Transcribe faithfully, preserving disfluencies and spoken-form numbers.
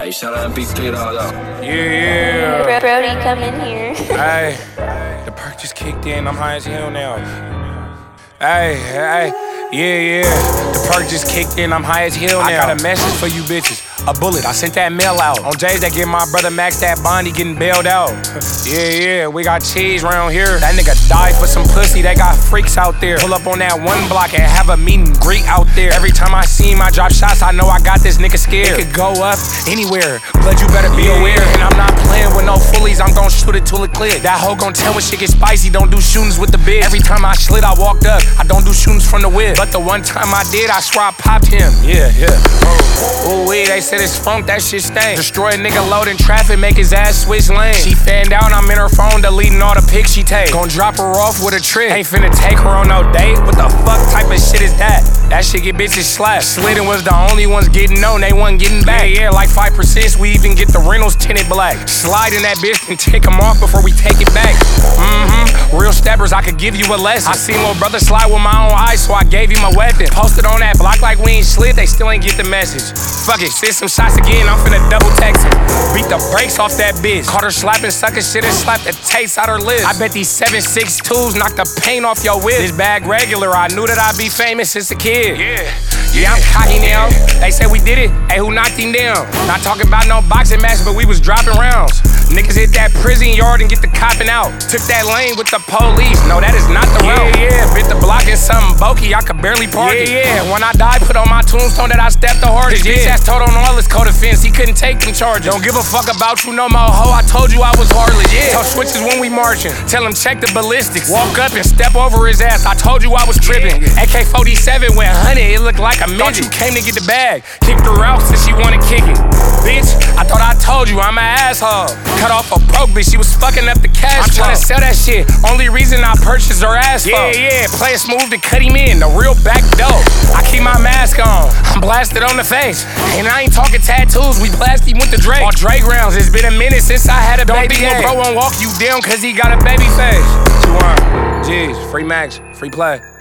Hey, shout out M P three dog. Yeah, yeah. Bro, Brody, come in here. Hey, the perk just kicked in. I'm high as hell now. Hey, hey, yeah, yeah. The perk just kicked in. I'm high as hell now. I got a message for you bitches. A bullet. I sent that mail out. On J's that get my brother Max that bond, he getting bailed out. Yeah, yeah. We got cheese around here. That nigga died for some pussy. They got freaks out there. Pull up on that one block and have a meet and greet out there. Every time I see him, I drop shots. I know I got this nigga scared. It could go up anywhere. Blood, you better be aware. And I'm not playing with no fullies. I'm gon' shoot it till it click. That hoe gon' tell when shit get spicy. Don't do shootings with the bitch. Every time I slid, I walked up. I don't do shootings from the whip. But the one time I did, I swear I popped him. Yeah, yeah. Ooh, wee, they said it's funk, that shit stank. Destroy a nigga loading traffic, make his ass switch lanes. She fanned out, I'm in her phone, deleting all the pics she take. Gon' drop her off with a trick. Ain't finna take her on no date. What the fuck type of shit is that? That shit get bitches slapped. Slidden was the only ones getting known, they wasn't getting back. Yeah, yeah, like five percent, we even get the rentals tinted black. Slide in that bitch and take them off before we take it back. Mm-hmm, real steppers, I could give you a lesson. I seen little brother slide with my own eyes, so I gave him a weapon. Posted on that block like we ain't slid, they still ain't get the message. Fuck it, send some shots again, I'm finna double text it. Beat the brakes off that bitch. Caught her slapping, sucking shit and slapped the taste out her lips. I bet these seven six twos knock the paint off your whip. This bag regular, I knew that I'd be famous since a kid. Yeah, yeah, I'm cocky now. They said we did it, hey, who knocked him down? Not talking about no boxing match, but we was dropping rounds. Niggas hit that prison yard and get the copping out. Took that lane with the police, no, that is not the route. Yeah, yeah, bit the block in something bulky, I could barely park it. Yeah, yeah, when I die, put on my tombstone that I stepped the hardest. This bitch ass told on all his code offense, he couldn't take them charges. Don't give a fuck about you no more, ho, I told you I was heartless. Yeah, told switches when we marching, tell him check the ballistics. Walk up and step over his ass, I told you I was tripping. A K forty-seven went one hundred, it looked like a midget. Thought you came to get the bag, kicked her out since she wanna kick it. Bitch, I thought I told you I'm an asshole. Cut off a broke bitch, she was fucking up the cash. I'm tryna sell that shit, only reason I purchased her ass. Yeah, yeah, play it smooth to cut him in, the real back dope. I keep my mask on, I'm blasted on the face. And I ain't talking tattoos, we blasted him with the Drake. All Drake rounds, it's been a minute since I had a Don't baby. Don't think bro won't walk you down cause he got a baby face. What you want? G's, free Max, free play.